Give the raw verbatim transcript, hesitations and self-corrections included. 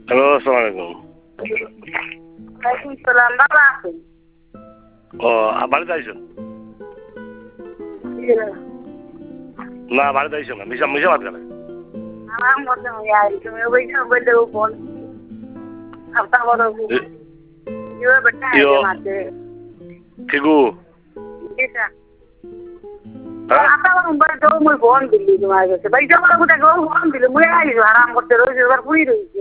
Hello अस्सलाम वालेकुम। वालेकुम सलाम बाबा আছে ও বাড়িতে আইছো না বাড়িতে আইছো না মিশা মিশা বাদ গেলে আরাম করতে হবে আর তুমি ওই সব বলতে বল আপটা বড় ইও বেটা Io. আছে মাতে Figu. এটা আপটা বড় বড় তো মই ফোন দিলি তোমার কাছে ভাই যাবো কোথা গো ফোন দিলি মই আইছো আরাম করতে রইছো এবার পুরি রইছো